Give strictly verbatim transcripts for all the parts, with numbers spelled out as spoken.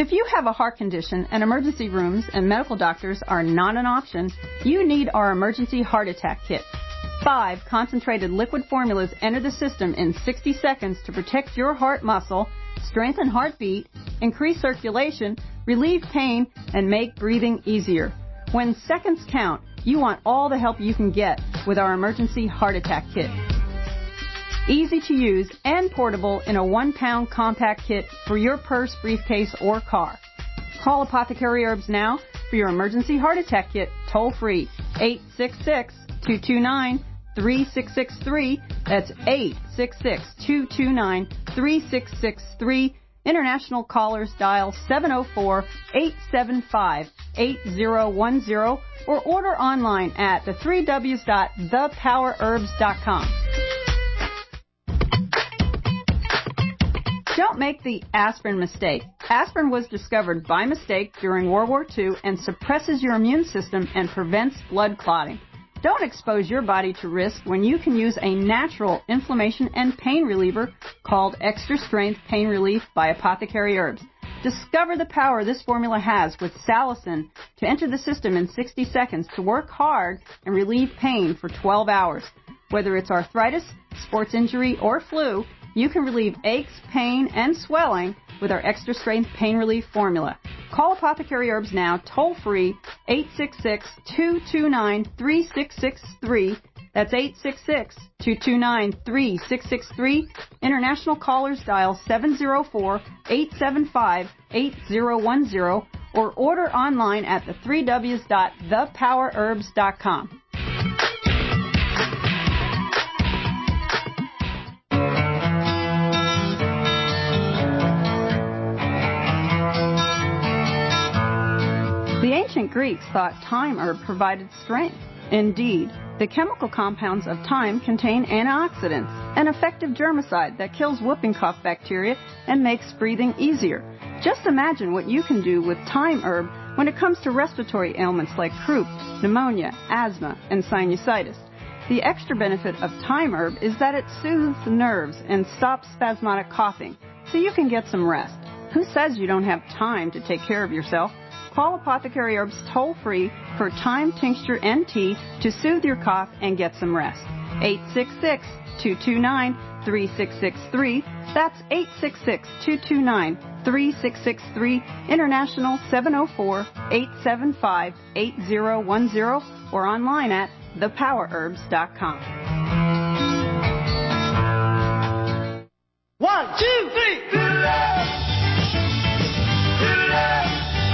If you have a heart condition and emergency rooms and medical doctors are not an option, you need our emergency heart attack kit. Five concentrated liquid formulas enter the system in sixty seconds to protect your heart muscle, strengthen heartbeat, increase circulation, relieve pain, and make breathing easier. When seconds count, you want all the help you can get with our emergency heart attack kit. Easy to use and portable in a one-pound compact kit for your purse, briefcase, or car. Call Apothecary Herbs now for your emergency heart attack kit toll-free, eight six six, two two nine, three six six three. That's eight six six, two two nine, three six six three. International callers dial seven oh four, eight seven five, eight oh one oh or order online at the three W's dot the power herbs dot com. Don't make the aspirin mistake. Aspirin was discovered by mistake during World War Two and suppresses your immune system and prevents blood clotting. Don't expose your body to risk when you can use a natural inflammation and pain reliever called Extra Strength Pain Relief by Apothecary Herbs. Discover the power this formula has with salicin to enter the system in sixty seconds to work hard and relieve pain for twelve hours. Whether it's arthritis, sports injury, or flu, you can relieve aches, pain, and swelling with our Extra Strength Pain Relief formula. Call Apothecary Herbs now, toll-free, eight six six, two two nine, three six six three. That's eight six six, two two nine, three six six three. International callers dial seven oh four, eight seven five, eight oh one oh or order online at the three W's dot the power herbs dot com. The ancient Greeks thought thyme herb provided strength. Indeed, the chemical compounds of thyme contain antioxidants, an effective germicide that kills whooping cough bacteria and makes breathing easier. Just imagine what you can do with thyme herb when it comes to respiratory ailments like croup, pneumonia, asthma, and sinusitis. The extra benefit of thyme herb is that it soothes the nerves and stops spasmodic coughing, so you can get some rest. Who says you don't have time to take care of yourself? Call Apothecary Herbs toll-free for thyme tincture and tea to soothe your cough and get some rest. eight six six, two two nine, three six six three. That's eight six six, two two nine, three six six three. International seven oh four, eight seven five, eight oh one oh or online at the power herbs dot com. One, two, three. Good love. Good love.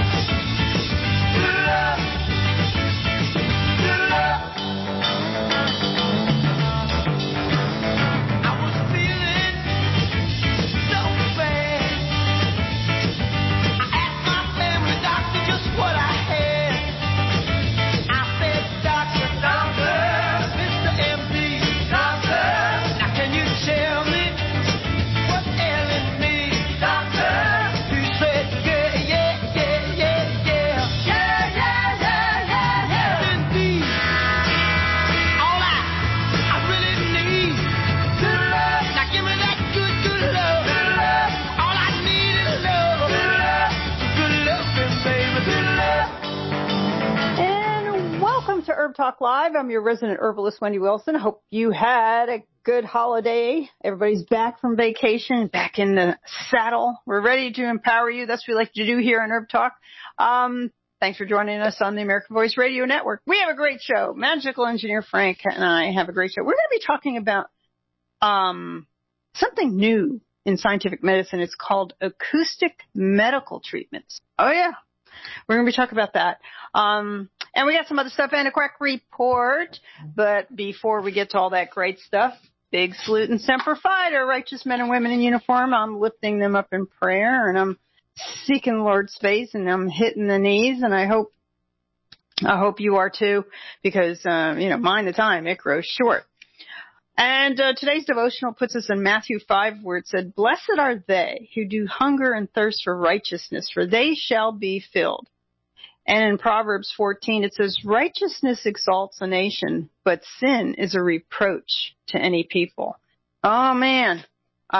Herb Talk Live. I'm your resident herbalist, Wendy Wilson. Hope you had a good holiday. Everybody's back from vacation, back in the saddle. We're ready to empower you. That's what we like to do here on Herb Talk. Um, thanks for joining us on the American Voice Radio Network. We have a great show. Magical Engineer Frank and I have a great show. We're going to be talking about um, something new in scientific medicine. It's called acoustic medical treatments. Oh, yeah. We're going to be talking about that. Um, and we got some other stuff and a quack report. But before we get to all that great stuff, big salute and semper fi to righteous men and women in uniform. I'm lifting them up in prayer, and I'm seeking the Lord's face, and I'm hitting the knees, and I hope I hope you are too, because, uh, you know, mind the time, it grows short. And uh, today's devotional puts us in Matthew five, where it said, "Blessed are they who do hunger and thirst for righteousness, for they shall be filled." And in Proverbs fourteen, it says, "Righteousness exalts a nation, but sin is a reproach to any people." Oh, man. Uh,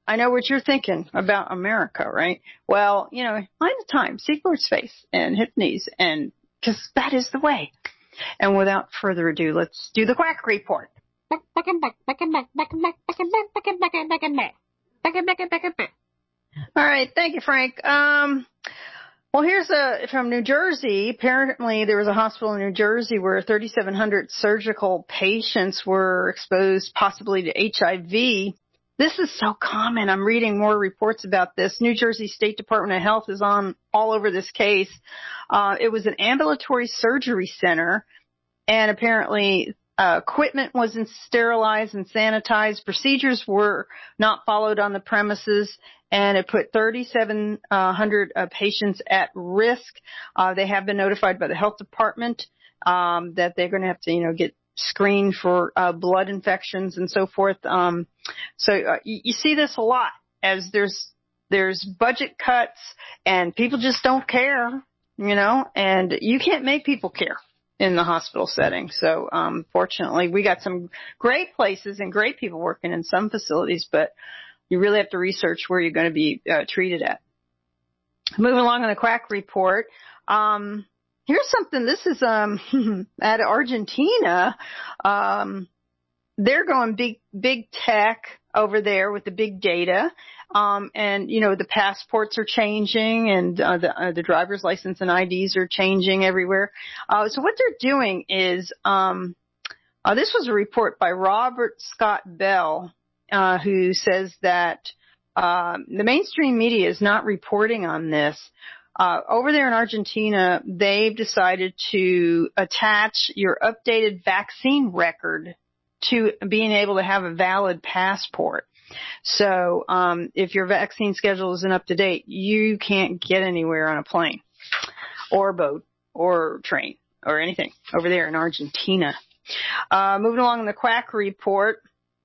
I know what you're thinking about America, right? Well, you know, find the time, see Lord's face, and hit the knees, and because that is the way. And without further ado, let's do the quack report. All right, thank you, Frank. Um, well, here's a from New Jersey. Apparently, there was a hospital in New Jersey where thirty-seven hundred surgical patients were exposed possibly to H I V. This is so common. I'm reading more reports about this. New Jersey State Department of Health is on all over this case. Uh, it was an ambulatory surgery center, and apparently uh, equipment wasn't sterilized and sanitized. Procedures were not followed on the premises, and it put thirty-seven hundred uh, patients at risk. Uh, they have been notified by the health department um, that they're going to have to, you know, get screened for uh, blood infections and so forth. Um, so uh, you, you see this a lot as there's there's budget cuts and people just don't care, you know, and you can't make people care in the hospital setting. So um, fortunately, we got some great places and great people working in some facilities, but you really have to research where you're going to be uh, treated at. Moving along on the quack report. Um, Here's something. This is um at Argentina. Um, they're going big big tech over there with the big data, um, and you know the passports are changing, and uh, the uh, the driver's license and I Ds are changing everywhere. Uh, so what they're doing is um, uh, this was a report by Robert Scott Bell, uh, who says that uh, the mainstream media is not reporting on this. Uh, over there in Argentina, they've decided to attach your updated vaccine record to being able to have a valid passport. So, um, if your vaccine schedule isn't up to date, you can't get anywhere on a plane or boat or train or anything over there in Argentina. Uh, moving along in the quack report,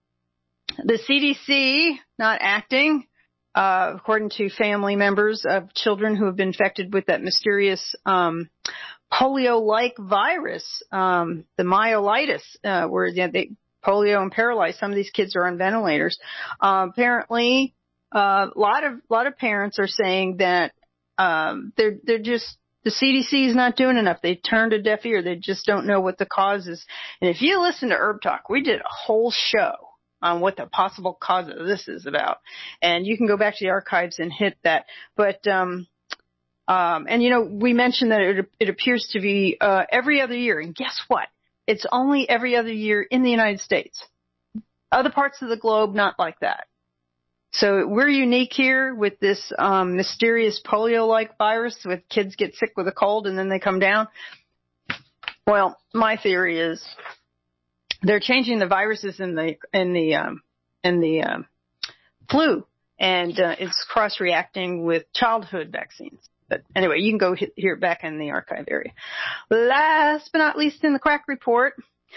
the C D C not acting. Uh, according to family members of children who have been infected with that mysterious um, polio-like virus, um, the myelitis, uh, where you know, they polio and paralyzed. Some of these kids are on ventilators. Uh, apparently, uh, a lot of lot of parents are saying that um, they're they're just the C D C is not doing enough. They turned a deaf ear. They just don't know what the cause is. And if you listen to Herb Talk, we did a whole show on what the possible cause of this is about. And you can go back to the archives and hit that. But, um, um, and you know, we mentioned that it, it appears to be, uh, every other year. And guess what? It's only every other year in the United States. Other parts of the globe, not like that. So we're unique here with this, um, mysterious polio-like virus with kids get sick with a cold and then they come down. Well, my theory is, they're changing the viruses in the in the um, in the um, flu, and uh, it's cross-reacting with childhood vaccines. But anyway, you can go hit, hear it back in the archive area. Last but not least, in the quack report,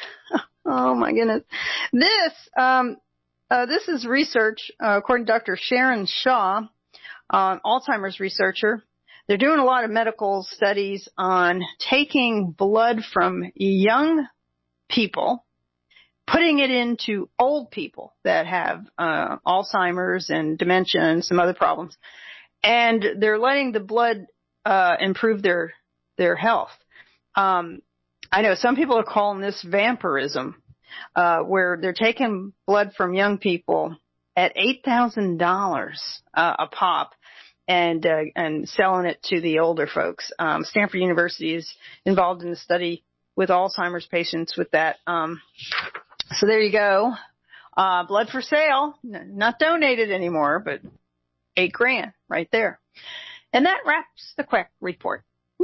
oh my goodness, this um, uh, this is research uh, according to Doctor Sharon Shaw, uh, Alzheimer's researcher. They're doing a lot of medical studies on taking blood from young people, putting it into old people that have uh, Alzheimer's and dementia and some other problems, and they're letting the blood uh, improve their their health. Um, I know some people are calling this vampirism, uh, where they're taking blood from young people at eight thousand dollars uh, a pop and uh, and selling it to the older folks. Um, Stanford University is involved in the study with Alzheimer's patients with that. Um, So there you go. Uh, blood for sale, not donated anymore, but eight grand right there. And that wraps the quack report.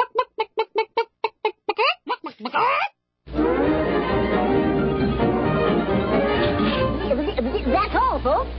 That's all, folks.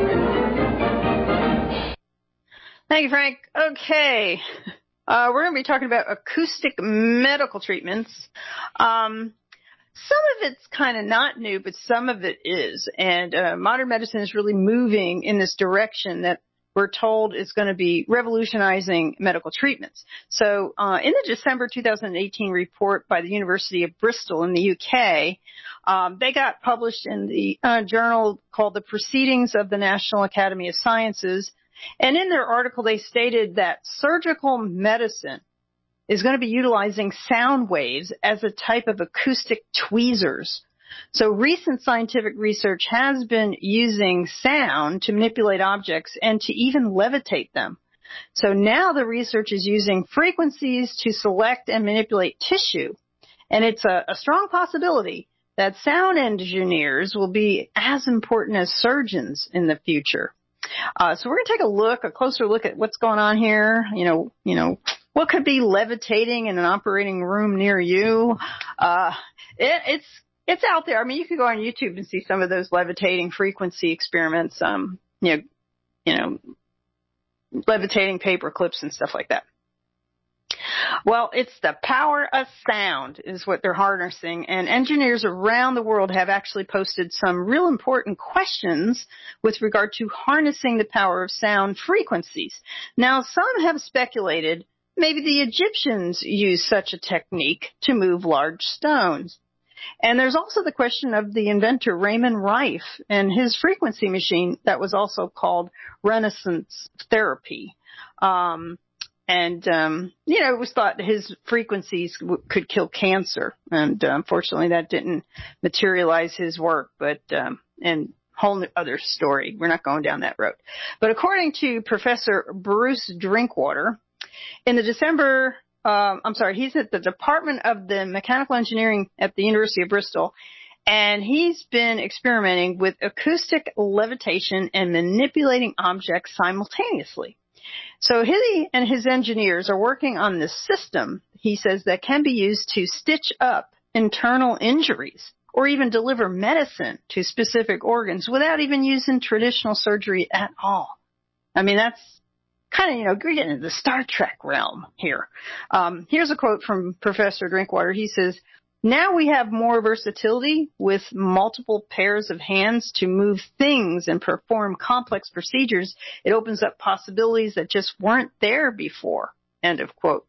Thank you, Frank. Okay. Uh, we're going to be talking about acoustic medical treatments. Um, Some of it's kind of not new, but some of it is. And uh, modern medicine is really moving in this direction that we're told is going to be revolutionizing medical treatments. So uh, in the December two thousand eighteen report by the University of Bristol in the U K, um, they got published in the uh, journal called The Proceedings of the National Academy of Sciences. And in their article, they stated that surgical medicine is going to be utilizing sound waves as a type of acoustic tweezers. So recent scientific research has been using sound to manipulate objects and to even levitate them. So now the research is using frequencies to select and manipulate tissue. And it's a, a strong possibility that sound engineers will be as important as surgeons in the future. Uh, so we're going to take a look, a closer look at what's going on here. You know, you know, what could be levitating in an operating room near you? Uh, it, it's, It's out there. I mean, you can go on YouTube and see some of those levitating frequency experiments, um, you know, you know, levitating paper clips and stuff like that. Well, it's the power of sound is what they're harnessing, and engineers around the world have actually posted some real important questions with regard to harnessing the power of sound frequencies. Now, some have speculated maybe the Egyptians used such a technique to move large stones. And there's also the question of the inventor Raymond Rife and his frequency machine that was also called Renaissance therapy. Um, and, um, you know, it was thought his frequencies w- could kill cancer. And uh, unfortunately, that didn't materialize his work. But, um, and whole other story. We're not going down that road. But according to Professor Bruce Drinkwater, in the December Um, I'm sorry, he's at the Department of the Mechanical Engineering at the University of Bristol, and he's been experimenting with acoustic levitation and manipulating objects simultaneously. So he and his engineers are working on this system, he says, that can be used to stitch up internal injuries or even deliver medicine to specific organs without even using traditional surgery at all. I mean, that's kind of, you know, we're getting into the Star Trek realm here. Um, here's a quote from Professor Drinkwater. He says, now we have more versatility with multiple pairs of hands to move things and perform complex procedures. It opens up possibilities that just weren't there before. End of quote.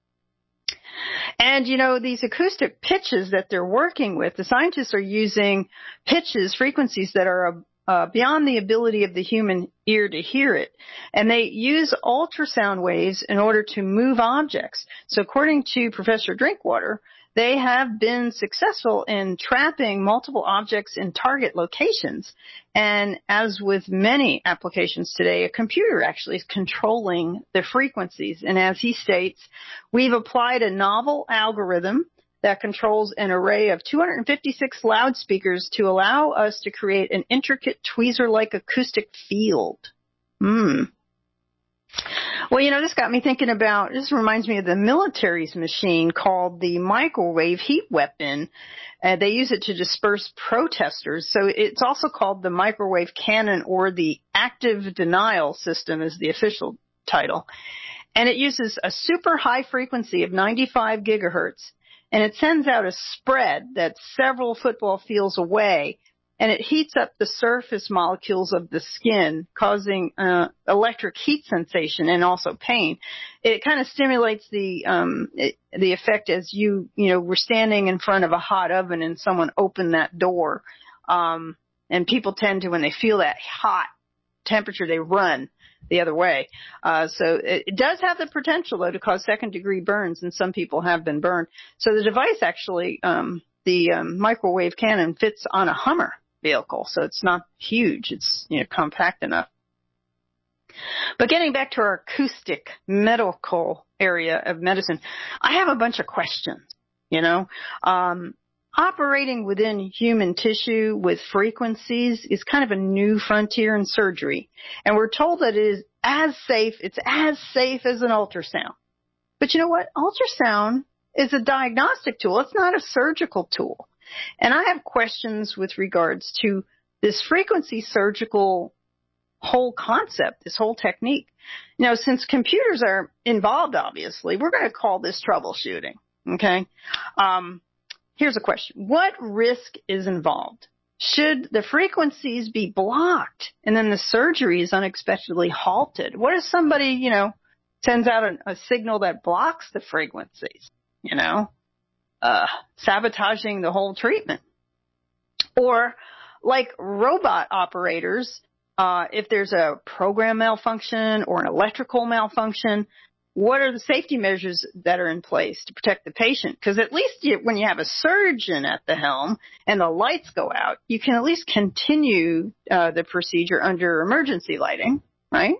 And, you know, these acoustic pitches that they're working with, the scientists are using pitches, frequencies that are a Uh, beyond the ability of the human ear to hear it. And they use ultrasound waves in order to move objects. So according to Professor Drinkwater, they have been successful in trapping multiple objects in target locations. And as with many applications today, a computer actually is controlling the frequencies. And as he states, we've applied a novel algorithm that controls an array of two hundred fifty-six loudspeakers to allow us to create an intricate tweezer-like acoustic field. Hmm. Well, you know, this got me thinking about, this reminds me of the military's machine called the microwave heat weapon. Uh, they use it to disperse protesters. So it's also called the microwave cannon, or the active denial system is the official title. And it uses a super high frequency of ninety-five gigahertz. And it sends out a spread that's several football fields away, and it heats up the surface molecules of the skin, causing uh, electric heat sensation and also pain. It kind of stimulates the um, it, the effect as you you know were standing in front of a hot oven and someone opened that door, um, and people tend to, when they feel that hot temperature, they run the other way. Uh, so it, it does have the potential, though, to cause second-degree burns, and some people have been burned. So the device actually, um, the um, microwave cannon fits on a Hummer vehicle, so it's not huge. It's, you know, compact enough. But getting back to our acoustic medical area of medicine, I have a bunch of questions, you know. Um, Operating within human tissue with frequencies is kind of a new frontier in surgery. And we're told that it is as safe, it's as safe as an ultrasound. But you know what? Ultrasound is a diagnostic tool. It's not a surgical tool. And I have questions with regards to this frequency surgical whole concept, this whole technique. You know, since computers are involved, obviously, we're going to call this troubleshooting. Okay? Um, Here's a question. What risk is involved? should the frequencies be blocked and then the surgery is unexpectedly halted? What if somebody, you know, sends out a, a signal that blocks the frequencies, you know, uh, sabotaging the whole treatment? Or like robot operators, uh, if there's a program malfunction or an electrical malfunction, what are the safety measures that are in place to protect the patient? Because at least you, when you have a surgeon at the helm and the lights go out, you can at least continue uh, the procedure under emergency lighting, right?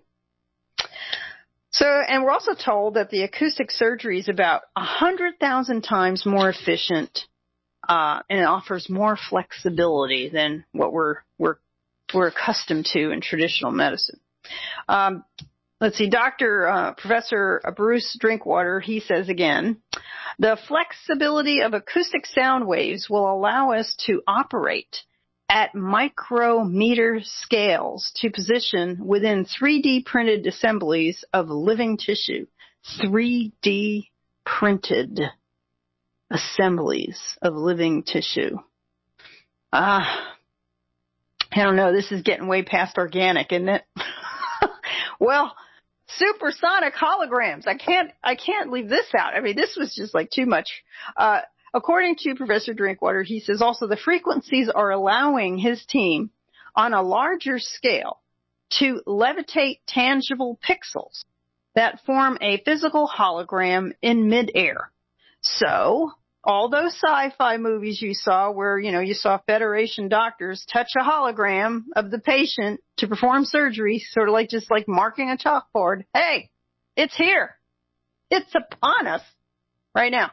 So, and we're also told that the acoustic surgery is about one hundred thousand times more efficient, uh, and it offers more flexibility than what we're, we're, we're accustomed to in traditional medicine. Um, Let's see, Doctor Uh, Professor Bruce Drinkwater, he says again, the flexibility of acoustic sound waves will allow us to operate at micrometer scales to position within three D printed assemblies of living tissue. three D printed assemblies of living tissue. Ah, I don't know, this is getting way past organic, isn't it? Well, supersonic holograms. I can't, I can't leave this out. I mean, this was just like too much. Uh, according to Professor Drinkwater, he says also the frequencies are allowing his team on a larger scale to levitate tangible pixels that form a physical hologram in midair. So, all those sci-fi movies you saw where, you know, you saw Federation doctors touch a hologram of the patient to perform surgery, sort of like just like marking a chalkboard. Hey, it's here. It's upon us right now.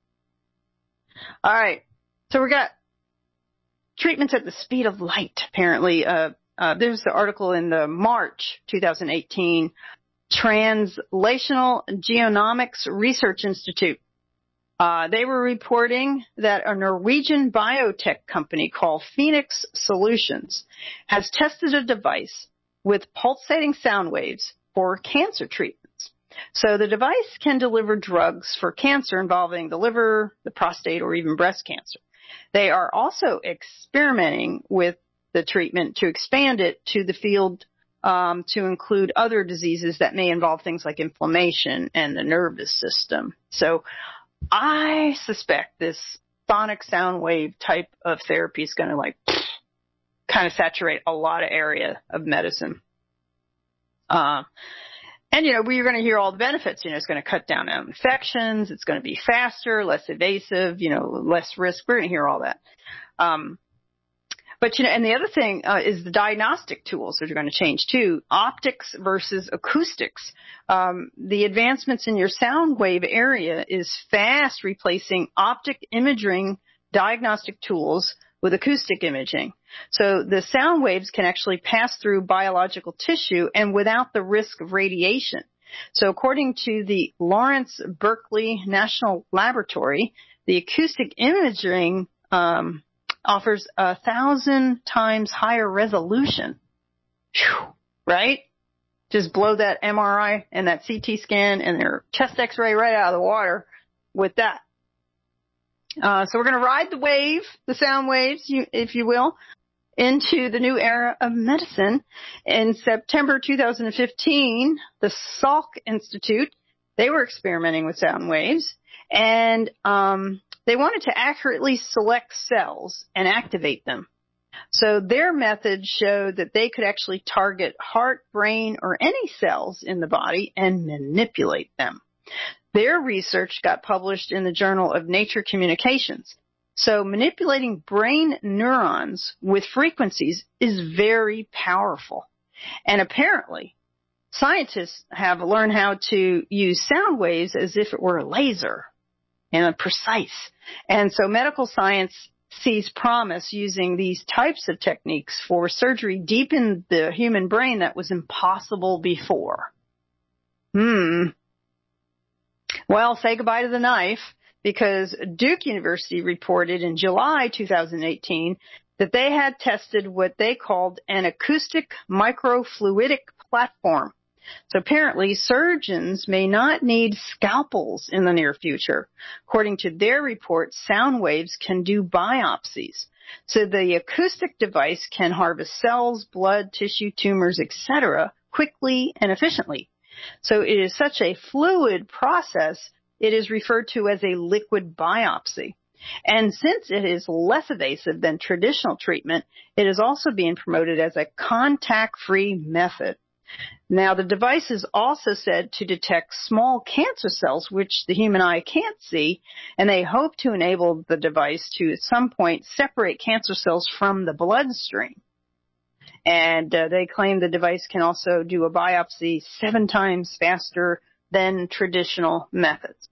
All right. So we got treatments at the speed of light, apparently. Uh, uh, there's the article in the March twenty eighteen Translational Genomics Research Institute. Uh, they were reporting that a Norwegian biotech company called Phoenix Solutions has tested a device with pulsating sound waves for cancer treatments. So the device can deliver drugs for cancer involving the liver, the prostate, or even breast cancer. They are also experimenting with the treatment to expand it to the field um, to include other diseases that may involve things like inflammation and the nervous system. So I suspect this sonic sound wave type of therapy is going to like kind of saturate a lot of area of medicine. Uh, and, you know, we're going to hear all the benefits. You know, it's going to cut down on infections. It's going to be faster, less invasive, you know, less risk. We're going to hear all that. Um, But, you know, and the other thing uh, is the diagnostic tools that are going to change, too. Optics versus acoustics. Um, the advancements in your sound wave area is fast replacing optic imaging diagnostic tools with acoustic imaging. So the sound waves can actually pass through biological tissue and without the risk of radiation. So according to the Lawrence Berkeley National Laboratory, the acoustic imaging um offers a thousand times higher resolution. Whew, right? Just blow that M R I and that C T scan and their chest x-ray right out of the water with that. Uh, so we're going to ride the wave, the sound waves, you, if you will, into the new era of medicine. In September two thousand fifteen, the Salk Institute, they were experimenting with sound waves, and um they wanted to accurately select cells and activate them. So their method showed that they could actually target heart, brain, or any cells in the body and manipulate them. Their research got published in the Journal of Nature Communications. So manipulating brain neurons with frequencies is very powerful. And apparently, scientists have learned how to use sound waves as if it were a laser and precise. And so medical science sees promise using these types of techniques for surgery deep in the human brain that was impossible before. Hmm. Well, say goodbye to the knife, because Duke University reported in July two thousand eighteen that they had tested what they called an acoustic microfluidic platform. So apparently surgeons may not need scalpels in the near future. According to their report, sound waves can do biopsies. So the acoustic device can harvest cells, blood, tissue, tumors, et cetera quickly and efficiently. So it is such a fluid process, it is referred to as a liquid biopsy. And since it is less invasive than traditional treatment, it is also being promoted as a contact-free method. Now, the device is also said to detect small cancer cells, which the human eye can't see, and they hope to enable the device to, at some point, separate cancer cells from the bloodstream. And uh, they claim the device can also do a biopsy seven times faster than traditional methods.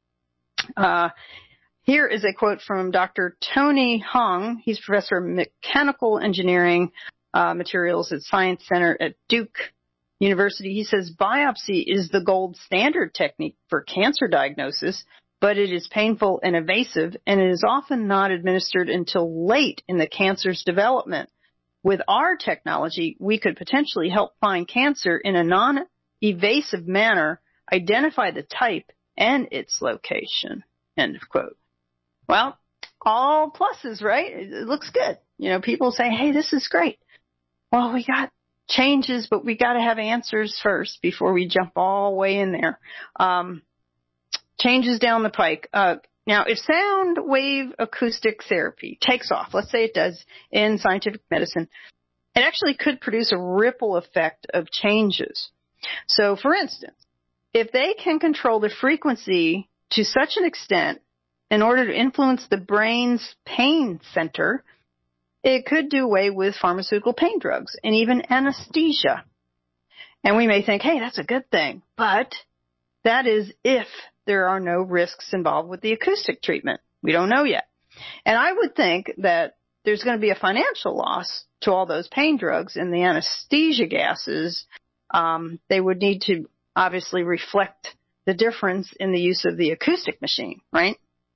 Uh, here is a quote from Doctor Tony Hong. He's professor of mechanical engineering uh, materials at Science Center at Duke University. He says, biopsy is the gold standard technique for cancer diagnosis, but it is painful and invasive, and it is often not administered until late in the cancer's development. With our technology, we could potentially help find cancer in a non-evasive manner, identify the type and its location. End of quote. Well, all pluses, right? It looks good. You know, people say, hey, this is great. Well, we got changes, but we got to have answers first before we jump all the way in there. Um, changes down the pike. Uh, now, if sound wave acoustic therapy takes off, let's say it does in scientific medicine, it actually could produce a ripple effect of changes. So, for instance, if they can control the frequency to such an extent in order to influence the brain's pain center, it could do away with pharmaceutical pain drugs and even anesthesia. And we may think, hey, that's a good thing. But that is if there are no risks involved with the acoustic treatment. We don't know yet. And I would think that there's going to be a financial loss to all those pain drugs and the anesthesia gases. Um, they would need to obviously reflect the difference in the use of the acoustic machine, right?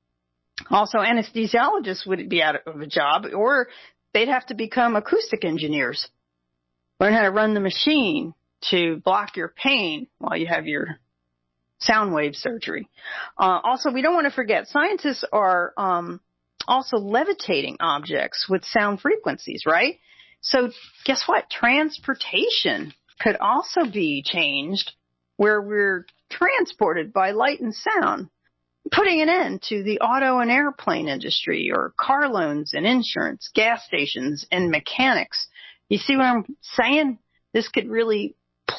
Also, anesthesiologists would be out of a job, or they'd have to become acoustic engineers, learn how to run the machine to block your pain while you have your sound wave surgery. Uh, also, we don't want to forget, scientists are um, also levitating objects with sound frequencies, right? So guess what? Transportation could also be changed where we're transported by light and sound, putting an end to the auto and airplane industry, or car loans and insurance, gas stations and mechanics. You see what I'm saying? This could really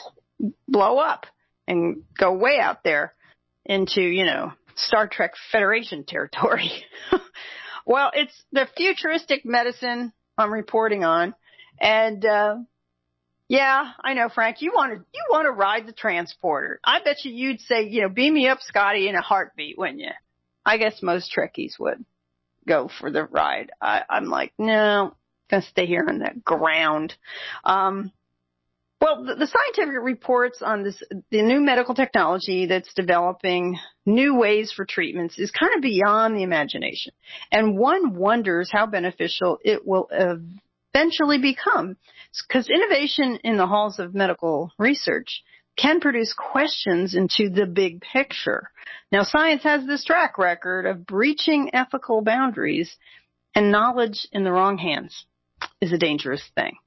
blow up and go way out there into, you know, Star Trek Federation territory. Well, it's the futuristic medicine I'm reporting on. And, uh, yeah, I know, Frank, you want to, you want to ride the transporter. I bet you you'd say, you know, beam me up, Scotty, in a heartbeat, wouldn't you? I guess most Trekkies would go for the ride. I, I'm like, no, gonna stay here on the ground. Um, well, the, the scientific reports on this, the new medical technology that's developing new ways for treatments is kind of beyond the imagination. And one wonders how beneficial it will eventually become, because innovation in the halls of medical research can produce questions into the big picture. Now, science has this track record of breaching ethical boundaries, and knowledge in the wrong hands is a dangerous thing.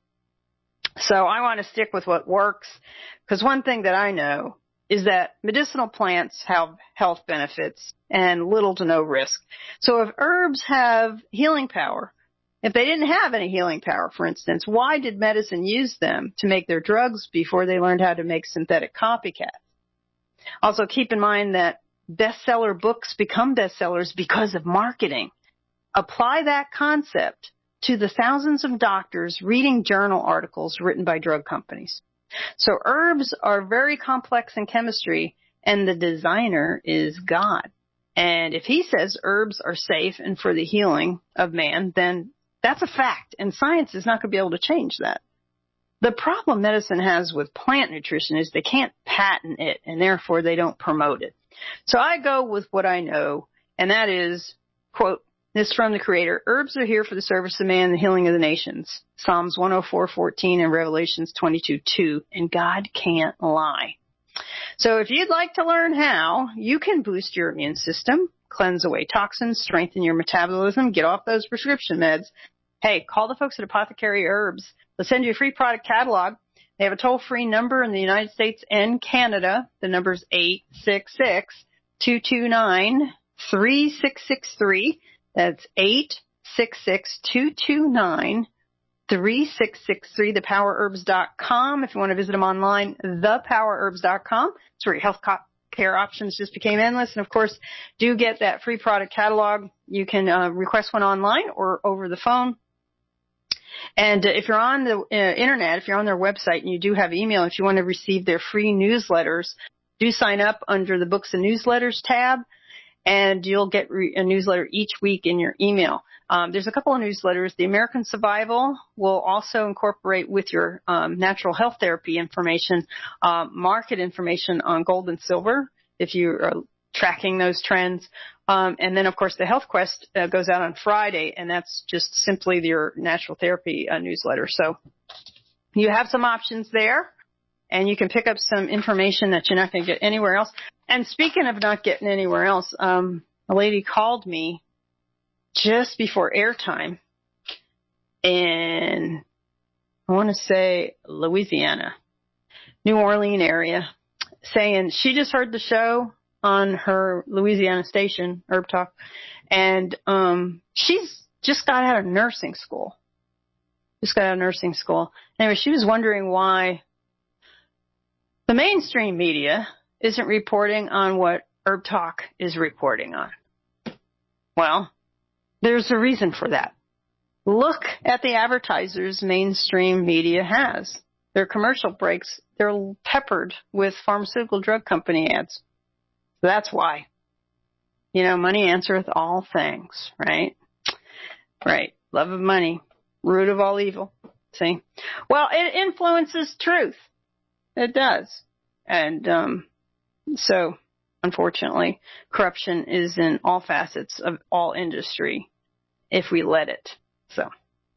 So I want to stick with what works, because one thing that I know is that medicinal plants have health benefits and little to no risk. So if herbs have healing power, if they didn't have any healing power, for instance, why did medicine use them to make their drugs before they learned how to make synthetic copycats? Also, keep in mind that bestseller books become bestsellers because of marketing. Apply that concept to the thousands of doctors reading journal articles written by drug companies. So herbs are very complex in chemistry, and the designer is God. And if he says herbs are safe and for the healing of man, then that's a fact, and science is not going to be able to change that. The problem medicine has with plant nutrition is they can't patent it, and therefore they don't promote it. So I go with what I know, and that is, quote, this from the Creator, herbs are here for the service of man and the healing of the nations. Psalms one oh four fourteen and Revelations twenty-two two, and God can't lie. So if you'd like to learn how you can boost your immune system, cleanse away toxins, strengthen your metabolism, get off those prescription meds, hey, call the folks at Apothecary Herbs. They'll send you a free product catalog. They have a toll-free number in the United States and Canada. The number is eight six six, two two nine, three six six three. That's eight six six, two two nine, three six six three. the power herbs dot com. If you want to visit them online, the power herbs dot com. It's where your health care options just became endless. And, of course, do get that free product catalog. You can uh, request one online or over the phone. And uh, if you're on the uh, Internet, if you're on their website and you do have email, if you want to receive their free newsletters, do sign up under the Books and Newsletters tab, and you'll get re- a newsletter each week in your email. Um, there's a couple of newsletters. The American Survival will also incorporate with your um, natural health therapy information, uh, market information on gold and silver, if you are tracking those trends. Um, and then, of course, the Health Quest uh, goes out on Friday, and that's just simply your natural therapy uh, newsletter. So you have some options there, and you can pick up some information that you're not going to get anywhere else. And speaking of not getting anywhere else, um, a lady called me just before airtime in, I want to say, Louisiana, New Orleans area, saying she just heard the show on her Louisiana station, Herb Talk, and um, she's just got out of nursing school. Just got out of nursing school. Anyway, she was wondering why the mainstream media isn't reporting on what Herb Talk is reporting on. Well, there's a reason for that. Look at the advertisers mainstream media has. Their commercial breaks, they're peppered with pharmaceutical drug company ads. That's why. You know, money answereth all things, right? Right. Love of money, root of all evil. See? Well, it influences truth. It does. And um, so, unfortunately, corruption is in all facets of all industry if we let it. So,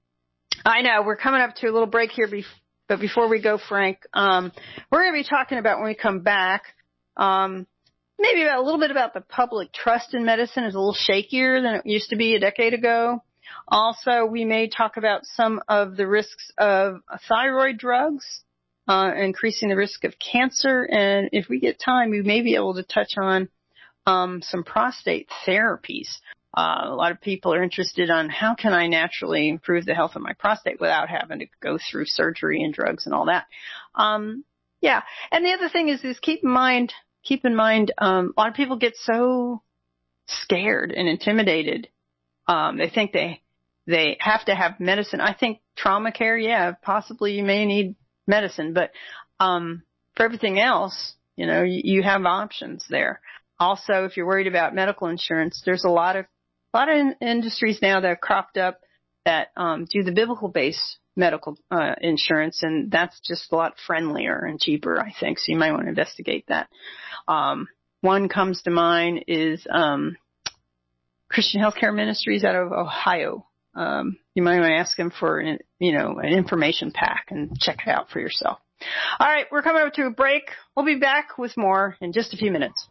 I know we're coming up to a little break here, bef- but before we go, Frank, um, we're going to be talking about when we come back, um, maybe about a little bit about the public trust in medicine is a little shakier than it used to be a decade ago. Also, we may talk about some of the risks of thyroid drugs, uh, increasing the risk of cancer. And if we get time, we may be able to touch on um, some prostate therapies. Uh, a lot of people are interested on how can I naturally improve the health of my prostate without having to go through surgery and drugs and all that. Um, yeah. And the other thing is, is keep in mind, Keep in mind, um, a lot of people get so scared and intimidated. Um, they think they they have to have medicine. I think trauma care, yeah, possibly you may need medicine, but um, for everything else, you know, you, you have options there. Also, if you're worried about medical insurance, there's a lot of a lot of in- industries now that have cropped up that um, do the biblical-based medical uh, insurance, and that's just a lot friendlier and cheaper, I think. So you might want to investigate that. Um, one comes to mind is um, Christian Healthcare Ministries out of Ohio. Um, you might want to ask them for, an, you know, an information pack and check it out for yourself. All right, we're coming up to a break. We'll be back with more in just a few minutes.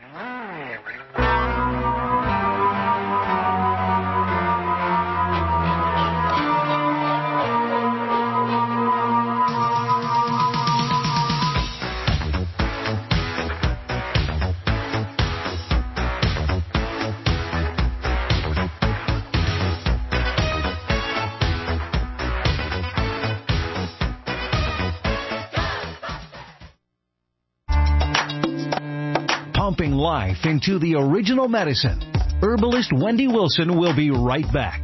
Pumping life into the original medicine. Herbalist Wendy Wilson will be right back.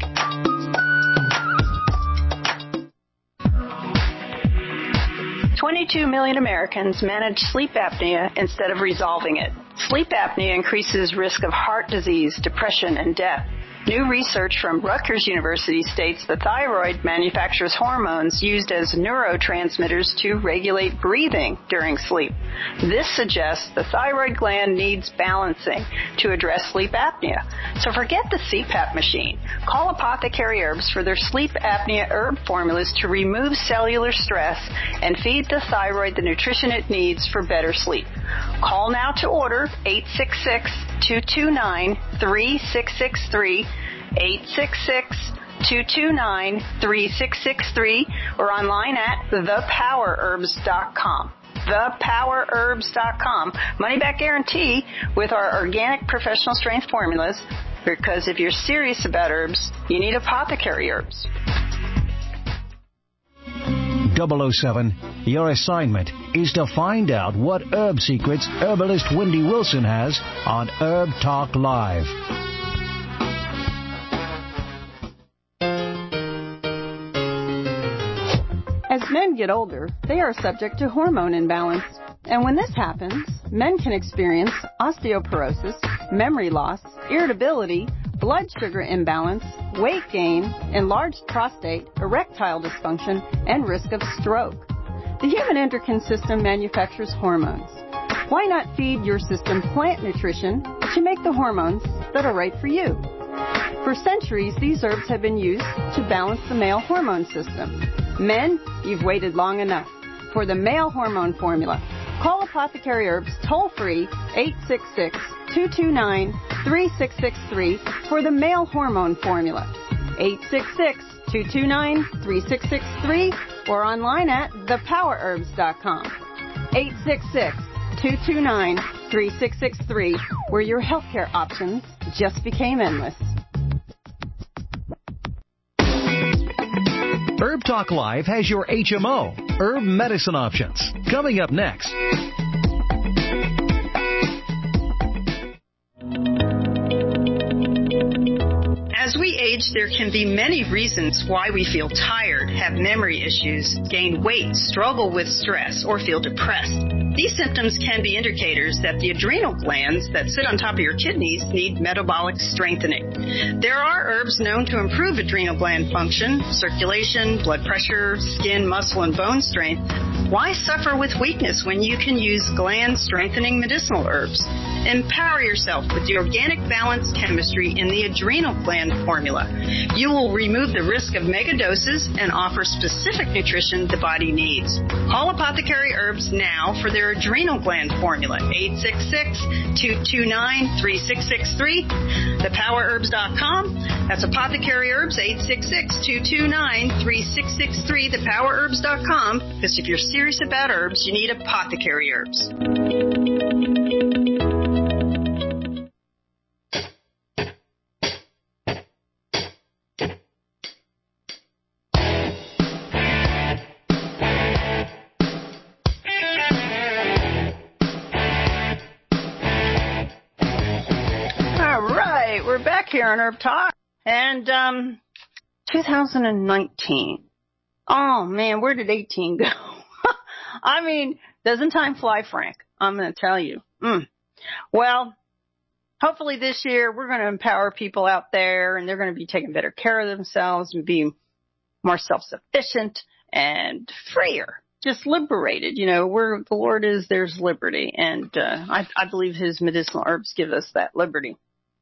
twenty-two million Americans manage sleep apnea instead of resolving it. Sleep apnea increases risk of heart disease, depression, and death. New research from Rutgers University states the thyroid manufactures hormones used as neurotransmitters to regulate breathing during sleep. This suggests the thyroid gland needs balancing to address sleep apnea. So forget the C PAP machine. Call Apothecary Herbs for their sleep apnea herb formulas to remove cellular stress and feed the thyroid the nutrition it needs for better sleep. Call now to order eight six six, two two nine, three six six three, eight six six, two two nine, three six six three or online at the power herbs dot com. the power herbs dot com. Money back guarantee with our organic professional strength formulas, because if you're serious about herbs, you need apothecary herbs. double oh seven, your assignment is to find out what herb secrets herbalist Wendy Wilson has on Herb Talk Live. As men get older, they are subject to hormone imbalance. And when this happens, men can experience osteoporosis, memory loss, irritability, blood sugar imbalance, weight gain, enlarged prostate, erectile dysfunction, and risk of stroke. The human endocrine system manufactures hormones. Why not feed your system plant nutrition to make the hormones that are right for you? For centuries, these herbs have been used to balance the male hormone system. Men, you've waited long enough for the male hormone formula. Call Apothecary Herbs toll-free eight six six, two two nine, three six six three for the male hormone formula. eight six six, two two nine, three six six three or online at the power herbs dot com. eight six six, two two nine, three six six three, where your healthcare options just became endless. Herb Talk Live has your H M O, herb medicine options. Coming up next. As we age, there can be many reasons why we feel tired, have memory issues, gain weight, struggle with stress, or feel depressed. These symptoms can be indicators that the adrenal glands that sit on top of your kidneys need metabolic strengthening. There are herbs known to improve adrenal gland function, circulation, blood pressure, skin, muscle, and bone strength. Why suffer with weakness when you can use gland-strengthening medicinal herbs? Empower yourself with the organic balanced chemistry in the adrenal gland formula. You will remove the risk of mega doses and offer specific nutrition the body needs. Call Apothecary Herbs now for their adrenal gland formula. eight six six, two two nine, three six six three, the power herbs dot com. That's Apothecary Herbs, eight six six, two two nine, three six six three, the power herbs dot com. Because if you're serious about herbs, you need Apothecary Herbs. We're back here on Herb Talk, and um, two thousand nineteen. Oh, man, where did eighteen go? I mean, doesn't time fly, Frank? I'm going to tell you. Mm. Well, hopefully this year we're going to empower people out there, and they're going to be taking better care of themselves and be more self-sufficient and freer, just liberated. You know, where the Lord is, there's liberty, and uh, I, I believe his medicinal herbs give us that liberty.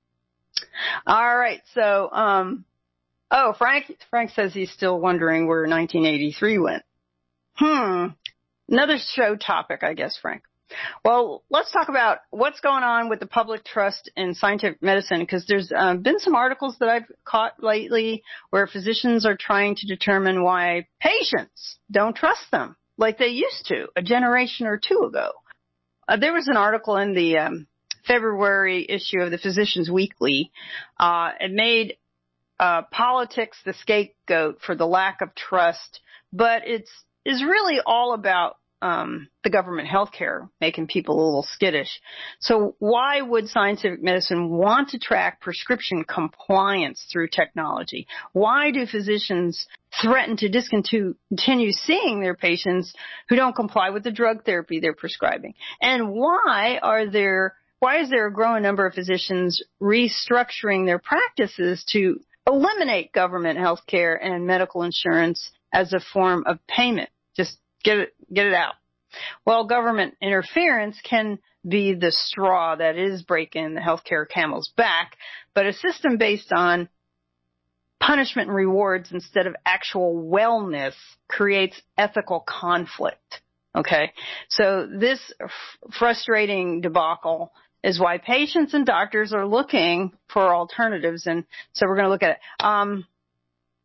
All right, so, um, oh, Frank, Frank says he's still wondering where nineteen eighty-three went. Hmm, another show topic, I guess, Frank. Well, let's talk about what's going on with the public trust in scientific medicine, because there's um, been some articles that I've caught lately where physicians are trying to determine why patients don't trust them like they used to a generation or two ago. Uh, there was an article in the um, February issue of the Physicians Weekly. Uh, it made uh, politics the scapegoat for the lack of trust, but it's is really all about um, the government healthcare making people a little skittish. So why would scientific medicine want to track prescription compliance through technology? Why do physicians threaten to discontinue seeing their patients who don't comply with the drug therapy they're prescribing? And why are there Why is there a growing number of physicians restructuring their practices to eliminate government health care and medical insurance as a form of payment? Just get it, get it out. Well, government interference can be the straw that is breaking the healthcare camel's back, but a system based on punishment and rewards instead of actual wellness creates ethical conflict. Okay, so this f- frustrating debacle is why patients and doctors are looking for alternatives, and so we're going to look at it. Um,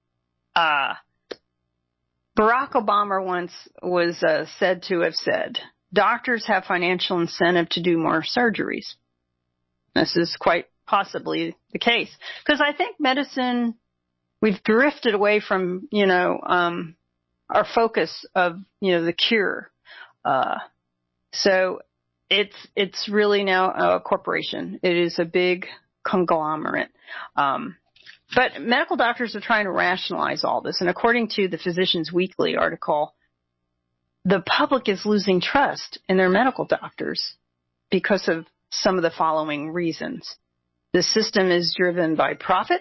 Uh, Barack Obama once was uh, said to have said, doctors have financial incentive to do more surgeries. This is quite possibly the case. Because I think medicine, we've drifted away from, you know, um, our focus of, you know, the cure. Uh, so it's, it's really now a corporation. It is a big conglomerate. Um, but medical doctors are trying to rationalize all this. And according to the Physicians Weekly article, the public is losing trust in their medical doctors because of some of the following reasons. The system is driven by profit.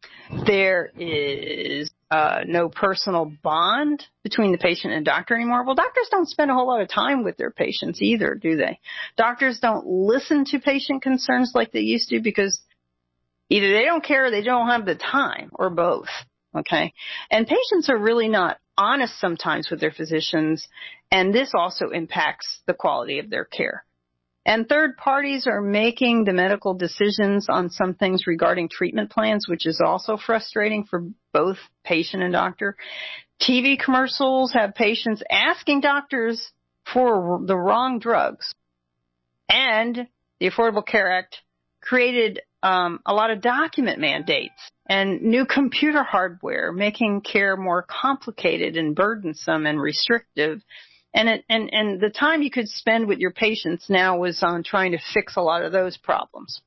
There is uh, no personal bond between the patient and doctor anymore. Well, doctors don't spend a whole lot of time with their patients either, do they? Doctors don't listen to patient concerns like they used to because either they don't care or they don't have the time, or both, okay? And patients are really not honest sometimes with their physicians, and this also impacts the quality of their care. And third parties are making the medical decisions on some things regarding treatment plans, which is also frustrating for both patient and doctor. T V commercials have patients asking doctors for the wrong drugs. And the Affordable Care Act created um, a lot of document mandates and new computer hardware, making care more complicated and burdensome and restrictive. And it, and, and the time you could spend with your patients now was on trying to fix a lot of those problems.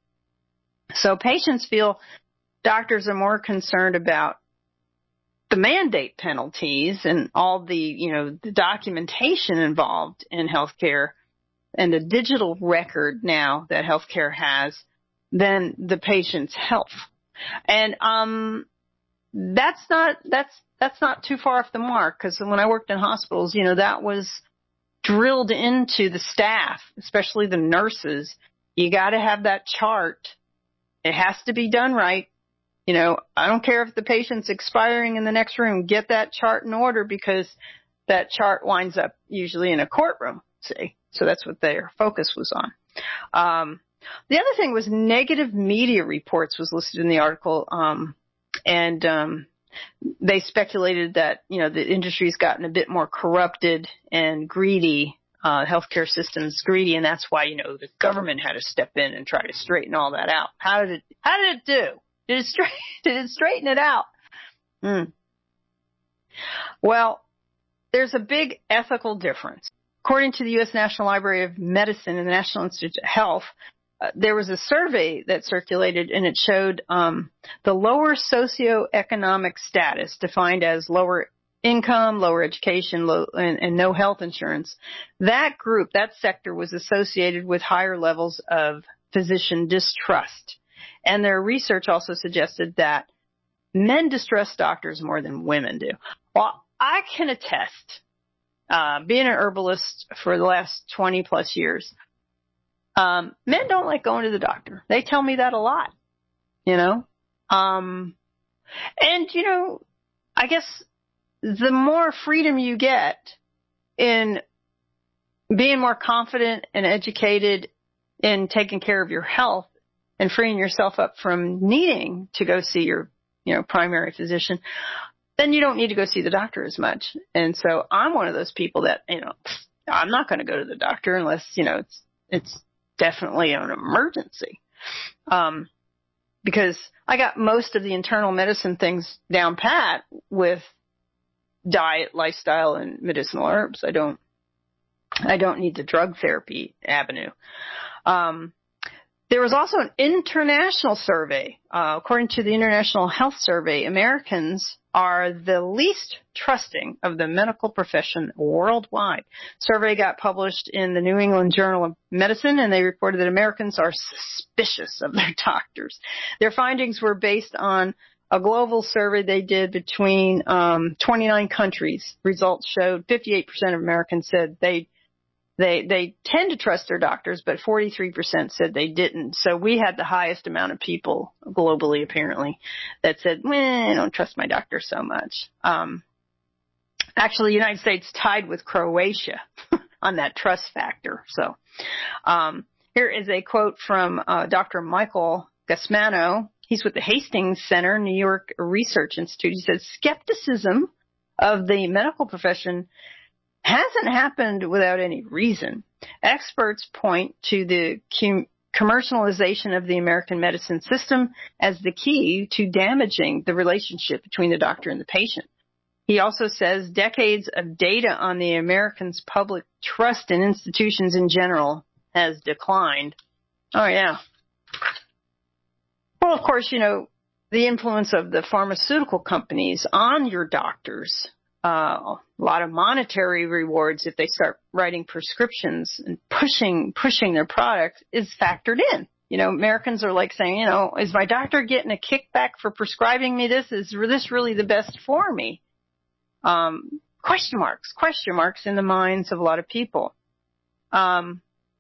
So patients feel doctors are more concerned about the mandate penalties and all the, you know, the documentation involved in healthcare and the digital record now that healthcare has than the patient's health. And um that's not that's that's not too far off the mark, because when I worked in hospitals, you know, that was drilled into the staff, especially the nurses. You got to have that chart. It has to be done right. You know, I don't care if the patient's expiring in the next room, get that chart in order, because that chart winds up usually in a courtroom, see? So that's what their focus was on. Um The other thing was negative media reports was listed in the article, um, and um, they speculated that, you know, the industry's gotten a bit more corrupted and greedy, uh, healthcare systems greedy, and that's why, you know, the government had to step in and try to straighten all that out. How did it? How did it do? Did it straighten? Did it straighten it out? Mm. Well, there's a big ethical difference. According to the U S National Library of Medicine and the National Institute of Health, Uh, there was a survey that circulated, and it showed um, the lower socioeconomic status, defined as lower income, lower education, low, and, and no health insurance. That group, that sector, was associated with higher levels of physician distrust. And their research also suggested that men distrust doctors more than women do. Well, I can attest, uh, being an herbalist for the last twenty plus years, Um, men don't like going to the doctor. They tell me that a lot, you know. Um, and, you know, I guess the more freedom you get in being more confident and educated in taking care of your health and freeing yourself up from needing to go see your, you know, primary physician, then you don't need to go see the doctor as much. And so I'm one of those people that, you know, I'm not going to go to the doctor unless, you know, it's, it's, definitely an emergency, um, because I got most of the internal medicine things down pat with diet, lifestyle, and medicinal herbs. I don't, I don't need the drug therapy avenue. Um, there was also an international survey. Uh, according to the International Health Survey, Americans are the least trusting of the medical profession worldwide. Survey got published in the New England Journal of Medicine, and they reported that Americans are suspicious of their doctors. Their findings were based on a global survey they did between um, twenty-nine countries. Results showed fifty-eight percent of Americans said they They they tend to trust their doctors, but forty-three percent said they didn't. So we had the highest amount of people globally, apparently, that said, "Meh, I don't trust my doctor so much." Um, actually, the United States tied with Croatia on that trust factor. So um, here is a quote from uh, Doctor Michael Gasmano. he's with the Hastings Center, New York Research Institute. He says skepticism of the medical profession hasn't happened without any reason. Experts point to the cum- commercialization of the American medicine system as the key to damaging the relationship between the doctor and the patient. He also says decades of data on the Americans' public trust in institutions in general has declined. Oh, yeah. Well, of course, you know, the influence of the pharmaceutical companies on your doctors, uh, a lot of monetary rewards if they start writing prescriptions and pushing, pushing their product is factored in. You know, Americans are like saying, you know, is my doctor getting a kickback for prescribing me this? Is this really the best for me? Um, question marks, question marks in the minds of a lot of people. Um,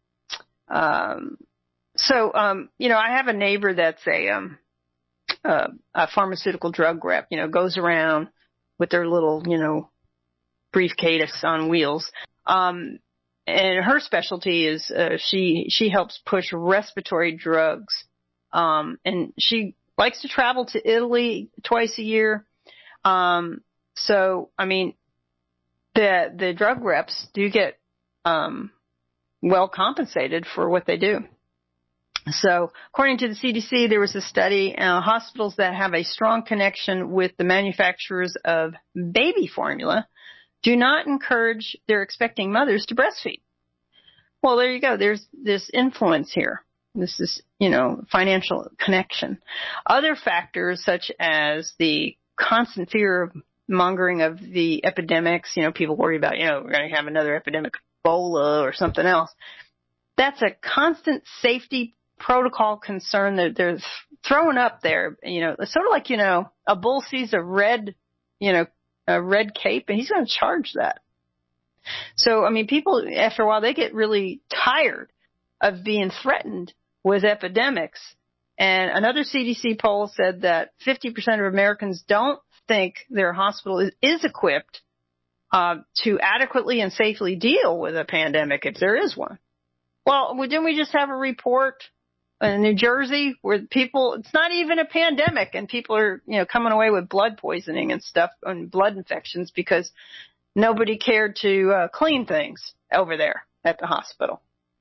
um, so, um, you know, I have a neighbor that's a, um, uh, a pharmaceutical drug rep, you know, goes around with their little, you know, briefcase on wheels. Um, and her specialty is, uh, she, she helps push respiratory drugs. Um, and she likes to travel to Italy twice a year. Um, So, I mean, the the drug reps do get um, well compensated for what they do. So, according to the C D C, there was a study, uh, hospitals that have a strong connection with the manufacturers of baby formula do not encourage their expecting mothers to breastfeed. Well, there you go. There's this influence here. This is, you know, financial connection. Other factors such as the constant fear of mongering of the epidemics, you know, people worry about, you know, we're going to have another epidemic, Ebola or something else. That's a constant safety protocol concern that they're throwing up there. You know, it's sort of like, you know, a bull sees a red, you know, a red cape and he's going to charge that. So, I mean, people, after a while, they get really tired of being threatened with epidemics. And another C D C poll said that fifty percent of Americans don't think their hospital is, is equipped uh, to adequately and safely deal with a pandemic if there is one. Well, didn't we just have a report in New Jersey where people, it's not even a pandemic and people are, you know, coming away with blood poisoning and stuff and blood infections because nobody cared to uh, clean things over there at the hospital.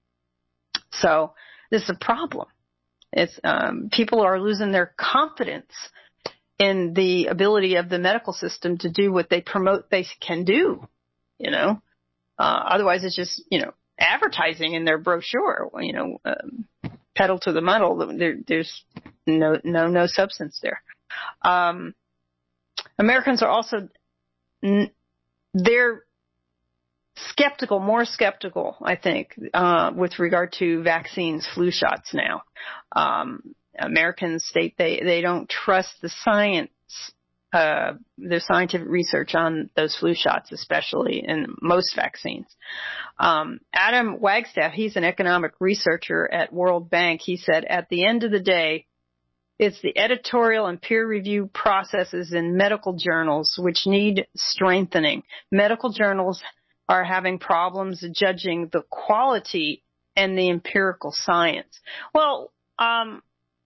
So this is a problem. It's um, people are losing their confidence in the ability of the medical system to do what they promote they can do, you know. Uh, otherwise, it's just, you know, advertising in their brochure, you know, um, pedal to the metal. There, there's no, no, no substance there. Um, Americans are also, they're skeptical, more skeptical, I think, uh, with regard to vaccines, flu shots now. Um, Americans state they, they don't trust the science, uh, the scientific research on those flu shots, especially in most vaccines. Um, Adam Wagstaff, he's an economic researcher at World Bank. He said, at the end of the day, it's the editorial and peer review processes in medical journals which need strengthening. Medical journals are having problems judging the quality and the empirical science. Well, um,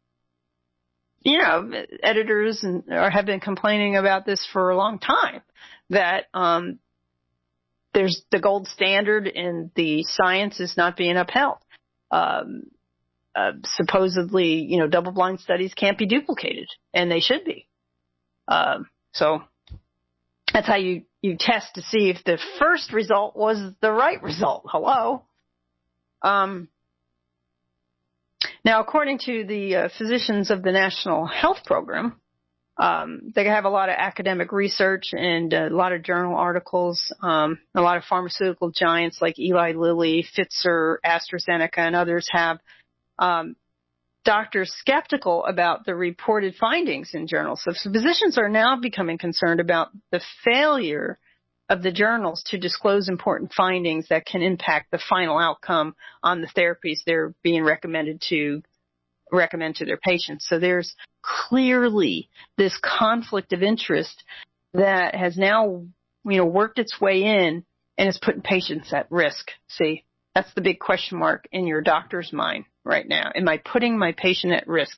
you know, editors and, or have been complaining about this for a long time, that um, there's the gold standard in the science is not being upheld. Um, uh, supposedly, you know, double-blind studies can't be duplicated, and they should be. Um, so that's how you, you test to see if the first result was the right result. Hello? Um, now, according to the uh, physicians of the National Health Program, um, they have a lot of academic research and a lot of journal articles. Um, a lot of pharmaceutical giants like Eli Lilly, Pfizer, AstraZeneca, and others have um, doctors skeptical about the reported findings in journals. So physicians are now becoming concerned about the failure of the journals to disclose important findings that can impact the final outcome on the therapies they're being recommended to recommend to their patients. So there's clearly this conflict of interest that has now, you know, worked its way in and is putting patients at risk. See, that's the big question mark in your doctor's mind right now. Am I putting my patient at risk?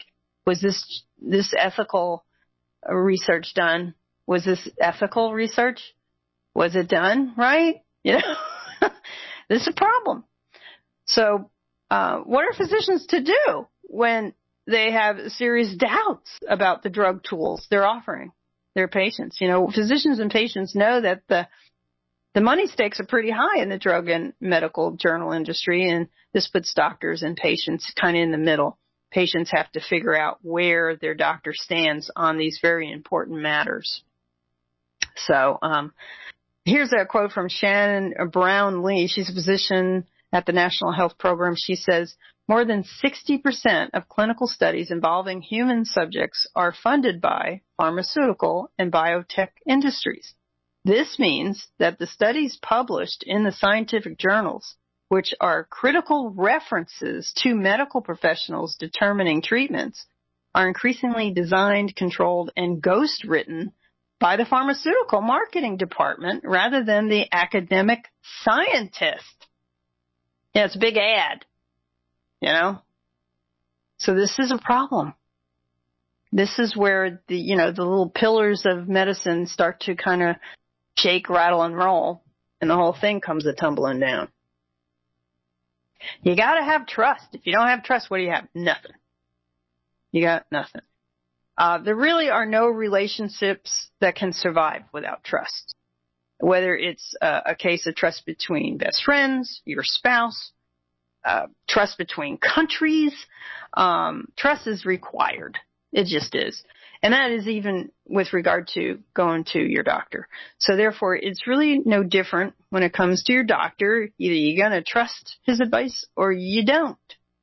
Was this this ethical research done? Was this ethical research? Was it done right? You know, this is a problem. So, uh, what are physicians to do when they have serious doubts about the drug tools they're offering their patients? You know, physicians and patients know that the the money stakes are pretty high in the drug and medical journal industry, and this puts doctors and patients kind of in the middle. Patients have to figure out where their doctor stands on these very important matters. So, um, here's a quote from Shannon Brown Lee. She's a physician at the National Health Program. She says, more than sixty percent of clinical studies involving human subjects are funded by pharmaceutical and biotech industries. This means that the studies published in the scientific journals, which are critical references to medical professionals determining treatments, are increasingly designed, controlled, and ghost-written by the pharmaceutical marketing department rather than the academic scientist. Yeah, it's a big ad, you know. So this is a problem. This is where the, you know, the little pillars of medicine start to kind of shake, rattle, and roll, and the whole thing comes a tumbling down. You got to have trust. If you don't have trust, what do you have? Nothing. You got nothing. Uh, there really are no relationships that can survive without trust. Whether it's uh, a case of trust between best friends, your spouse, uh, trust between countries, um, trust is required. It just is. And that is even with regard to going to your doctor. So therefore, it's really no different when it comes to your doctor. Either you're going to trust his advice or you don't.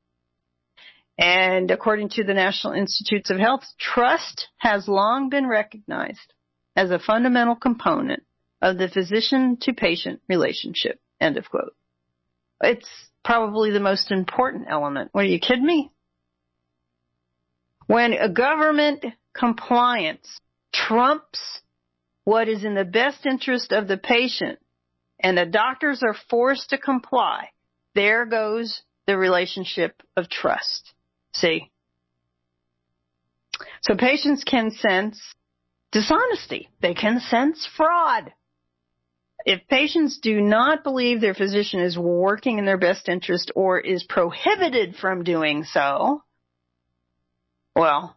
And according to the National Institutes of Health, trust has long been recognized as a fundamental component of the physician-to-patient relationship. End of quote. It's probably the most important element. What, are you kidding me? When a government compliance trumps what is in the best interest of the patient and the doctors are forced to comply, there goes the relationship of trust. See? So patients can sense dishonesty. They can sense fraud. If patients do not believe their physician is working in their best interest or is prohibited from doing so, well,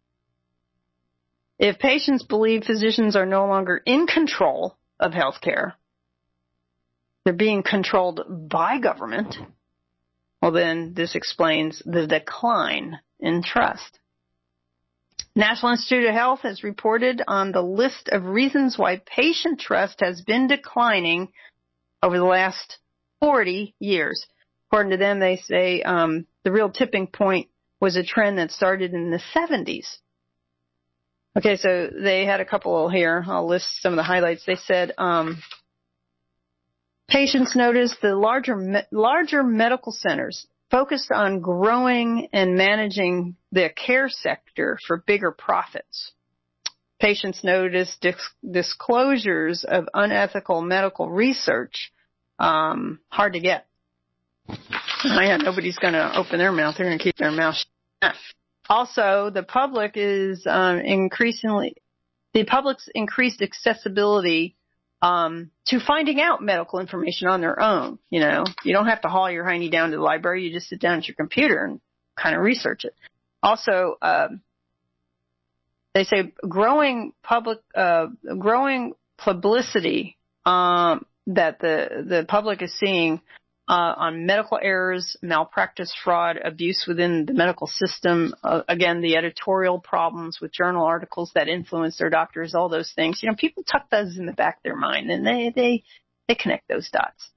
if patients believe physicians are no longer in control of healthcare, they're being controlled by government, well, then this explains the decline in trust. National Institute of Health has reported on the list of reasons why patient trust has been declining over the last forty years. According to them, they say um, the real tipping point was a trend that started in the seventies. Okay, so they had a couple here. I'll list some of the highlights. They said um, patients noticed the larger me- larger medical centers focused on growing and managing the care sector for bigger profits. Patients noticed dis- disclosures of unethical medical research um, hard to get. Oh, yeah, nobody's going to open their mouth. They're going to keep their mouth shut. Also, the public is um, increasingly, the public's increased accessibility um, to finding out medical information on their own. You know, you don't have to haul your hiney down to the library. You just sit down at your computer and kind of research it. Also, um, they say growing public, uh, growing publicity um, that the the public is seeing Uh, on medical errors, malpractice, fraud, abuse within the medical system. Uh, again, the editorial problems with journal articles that influence their doctors, all those things. You know, people tuck those in the back of their mind, and they they they connect those dots.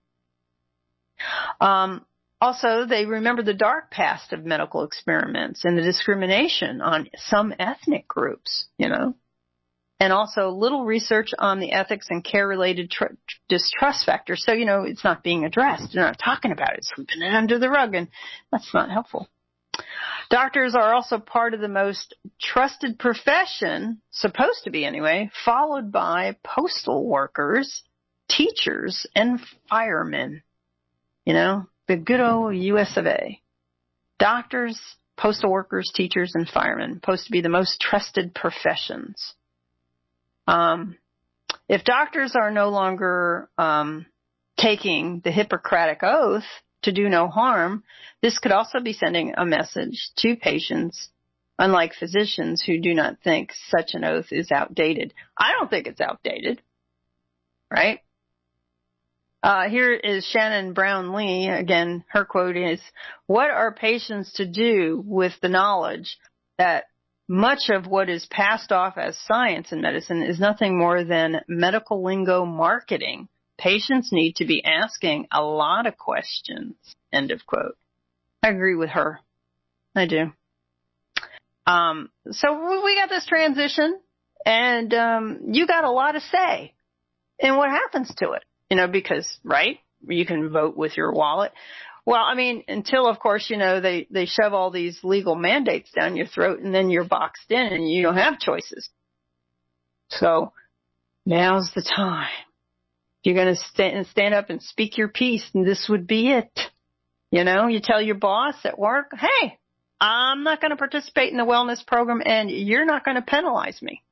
Um, also, they remember the dark past of medical experiments and the discrimination on some ethnic groups. You know. And also little research on the ethics and care-related tr- distrust factors. So, you know, it's not being addressed. They're not talking about it, sweeping it under the rug, and that's not helpful. Doctors are also part of the most trusted profession, supposed to be anyway, followed by postal workers, teachers, and firemen. You know, the good old U S of A. Doctors, postal workers, teachers, and firemen, supposed to be the most trusted professions. Um, if doctors are no longer um, taking the Hippocratic Oath to do no harm, this could also be sending a message to patients, unlike physicians who do not think such an oath is outdated. I don't think it's outdated, right? Uh, here is Shannon Brown Lee. Again, her quote is, "What are patients to do with the knowledge that much of what is passed off as science in medicine is nothing more than medical lingo marketing? Patients need to be asking a lot of questions." End of quote. I agree with her. I do. Um, so we got this transition, and um, you got a lot to say in what happens to it. You know, because, right, you can vote with your wallet. Well, I mean, until, of course, you know, they, they shove all these legal mandates down your throat, and then you're boxed in and you don't have choices. So now's the time. You're going to stand, stand up and speak your piece, and this would be it. You know, you tell your boss at work, hey, I'm not going to participate in the wellness program, and you're not going to penalize me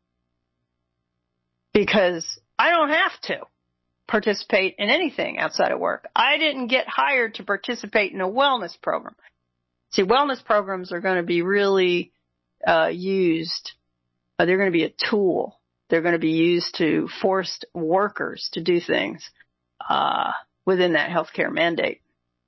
because I don't have to participate in anything outside of work. I didn't get hired to participate in a wellness program. See, wellness programs are going to be really uh, used. Uh, they're going to be a tool. They're going to be used to force workers to do things uh, within that healthcare mandate.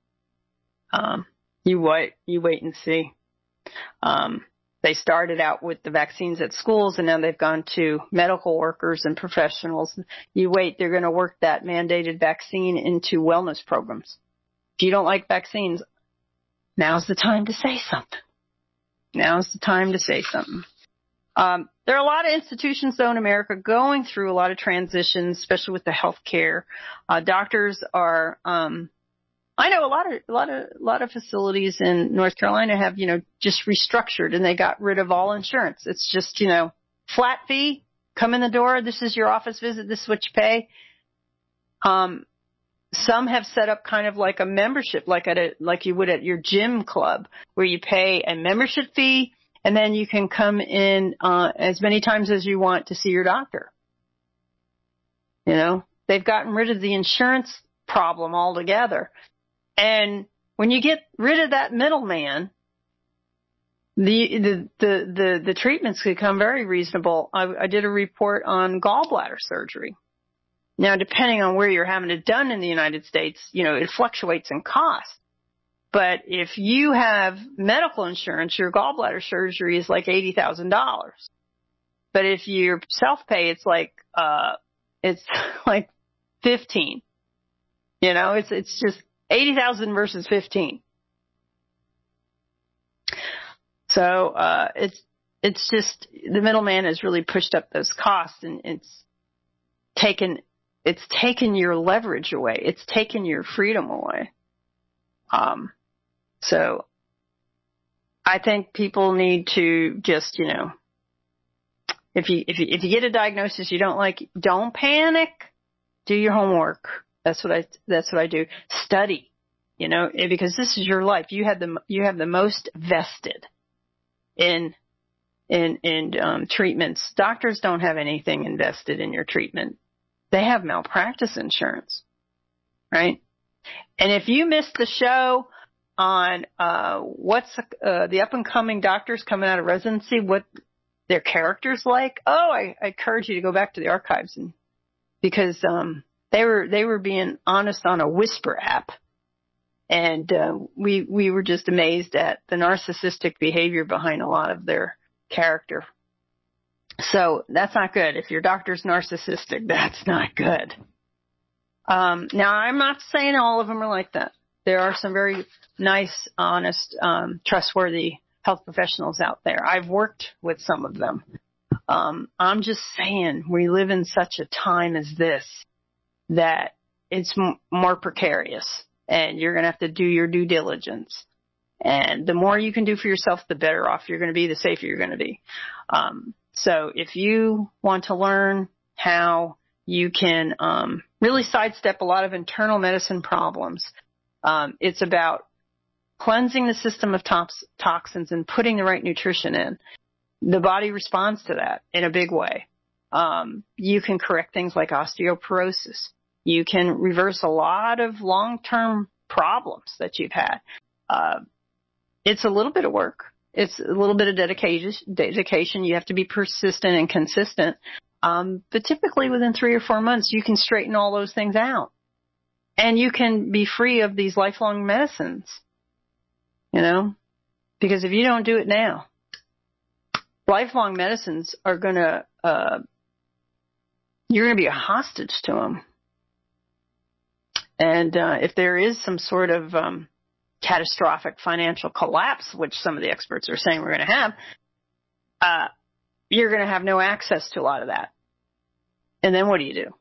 Um, you wait, you wait and see. Um, They started out with the vaccines at schools, and now they've gone to medical workers and professionals. You wait, they're going to work that mandated vaccine into wellness programs. If you don't like vaccines, now's the time to say something. Now's the time to say something. Um, there are a lot of institutions, though, in America going through a lot of transitions, especially with the health care. Uh, doctors are um, – I know a lot of a lot of a lot of facilities in North Carolina have, you know, just restructured, and they got rid of all insurance. It's just, you know, flat fee, come in the door, this is your office visit, this is what you pay. Um, some have set up kind of like a membership, like at a like you would at your gym club, where you pay a membership fee, and then you can come in uh, as many times as you want to see your doctor. You know, they've gotten rid of the insurance problem altogether. And when you get rid of that middleman, the, the, the, the, the treatments become very reasonable. I, I did a report on gallbladder surgery. Now, depending on where you're having it done in the United States, you know, it fluctuates in cost. But if you have medical insurance, your gallbladder surgery is like eighty thousand dollars. But if you're self-pay, it's like, uh, it's like fifteen. You know, it's, it's just eighty thousand versus fifteen. So, uh, it's, it's just, the middleman has really pushed up those costs, and it's taken, it's taken your leverage away. It's taken your freedom away. Um, so I think people need to just, you know, if you, if you, if you get a diagnosis you don't like, don't panic. Do your homework. That's what I, that's what I do. Study, you know, because this is your life. You have the, you have the most vested in, in, in, um, treatments. Doctors don't have anything invested in your treatment. They have malpractice insurance, right? And if you missed the show on, uh, what's, uh, the up and coming doctors coming out of residency, what their character's like, oh, I, I encourage you to go back to the archives, and because, um, They were they were being honest on a Whisper app, and uh, we we were just amazed at the narcissistic behavior behind a lot of their character. So that's not good. If your doctor's narcissistic, that's not good. Um, now, I'm not saying all of them are like that. There are some very nice, honest, um, trustworthy health professionals out there. I've worked with some of them. Um, I'm just saying we live in such a time as this that it's m- more precarious, and you're going to have to do your due diligence. And the more you can do for yourself, the better off you're going to be, the safer you're going to be. Um, so if you want to learn how you can um, really sidestep a lot of internal medicine problems, um, it's about cleansing the system of tox- toxins and putting the right nutrition in, the body responds to that in a big way. Um, you can correct things like osteoporosis. You can reverse a lot of long-term problems that you've had. Uh, it's a little bit of work. It's a little bit of dedication. Dedication. You have to be persistent and consistent. Um, but typically within three or four months, you can straighten all those things out. And you can be free of these lifelong medicines, you know, because if you don't do it now, lifelong medicines are going to, uh, you're going to be a hostage to them. And uh, if there is some sort of um, catastrophic financial collapse, which some of the experts are saying we're going to have, uh, you're going to have no access to a lot of that. And then what do you do?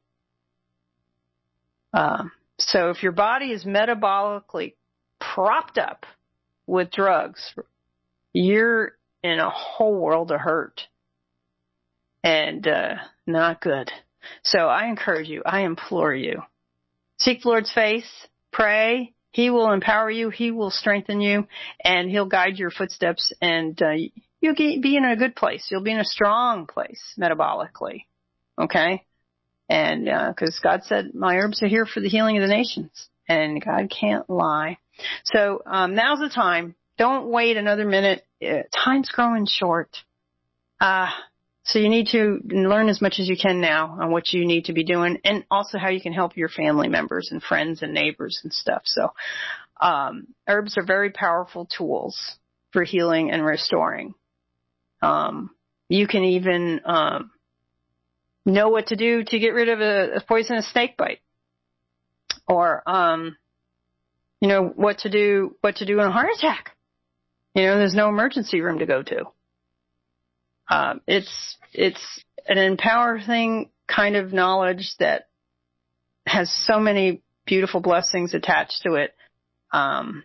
Uh, so if your body is metabolically propped up with drugs, you're in a whole world of hurt. And uh, not good. So I encourage you, I implore you, seek the Lord's face, pray. He will empower you. He will strengthen you, and he'll guide your footsteps, and uh, you'll be in a good place. You'll be in a strong place metabolically, okay? And because uh, God said, my herbs are here for the healing of the nations, and God can't lie. So um, now's the time. Don't wait another minute. Uh, time's growing short. Uh, so you need to learn as much as you can now on what you need to be doing, and also how you can help your family members and friends and neighbors and stuff. So um, herbs are very powerful tools for healing and restoring. Um, you can even um, know what to do to get rid of a, a poisonous snake bite, or um, you know what to do what to do in a heart attack. You know, there's no emergency room to go to. Um, it's it's an empowering kind of knowledge that has so many beautiful blessings attached to it. Um,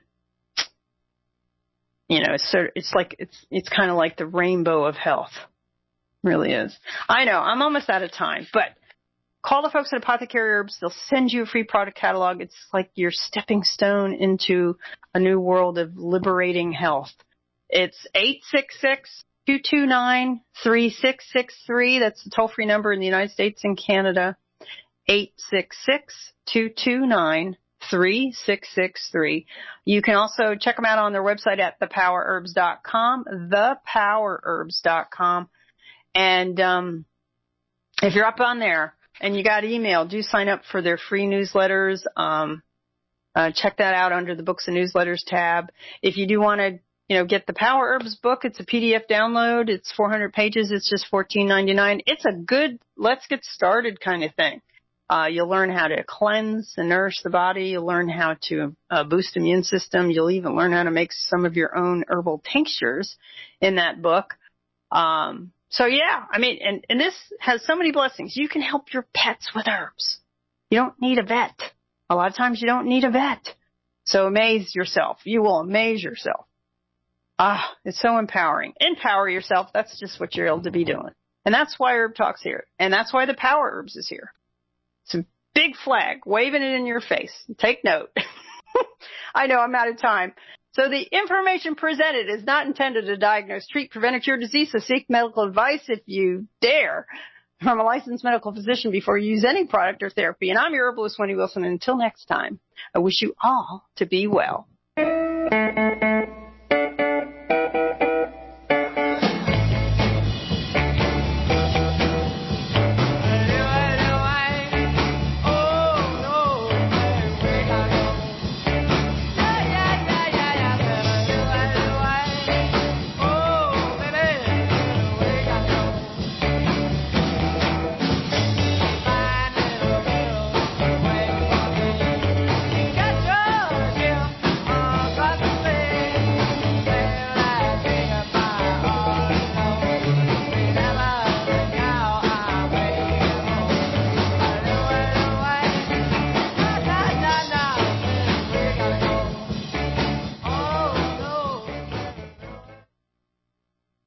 you know, it's sort of, it's like it's it's kind of like the rainbow of health. It really is. I know I'm almost out of time, but call the folks at Apothecary Herbs. They'll send you a free product catalog. It's like your stepping stone into a new world of liberating health. It's eight six six, two two nine, three six six three. That's the toll-free number in the United States and Canada. eight six six, two two nine, three six six three. You can also check them out on their website at the power herbs dot com, the power herbs dot com. And um, if you're up on there and you got email, do sign up for their free newsletters. Um, uh, check that out under the Books and Newsletters tab. If you do want to, you know, get the Power Herbs book, it's a P D F download. It's four hundred pages. It's just fourteen ninety-nine. It's a good, let's get started kind of thing. Uh, you'll learn how to cleanse and nourish the body. You'll learn how to uh, boost immune system. You'll even learn how to make some of your own herbal tinctures in that book. Um, so yeah, I mean, and, and this has so many blessings. You can help your pets with herbs. You don't need a vet. A lot of times you don't need a vet. So amaze yourself. You will amaze yourself. Ah, it's so empowering. Empower yourself. That's just what you're able to be doing. And that's why Herb Talk's here. And that's why the Power Herbs is here. It's a big flag, waving it in your face. Take note. I know I'm out of time. So the information presented is not intended to diagnose, treat, prevent, or cure disease. So seek medical advice if you dare from a licensed medical physician before you use any product or therapy. And I'm your herbalist, Wendy Wilson. And until next time, I wish you all to be well.